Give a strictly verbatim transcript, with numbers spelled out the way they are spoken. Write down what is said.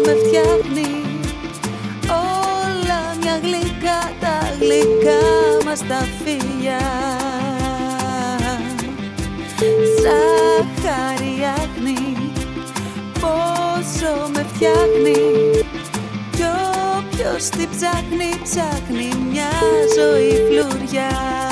με φτιάχνει. Όλα μια γλυκά, τα γλυκά μας τα φίλια. Ζάχαρη άχνη, πόσο με φτιάχνει. Κι όποιος την ψάχνει, ψάχνει μια ζωή φλουριά.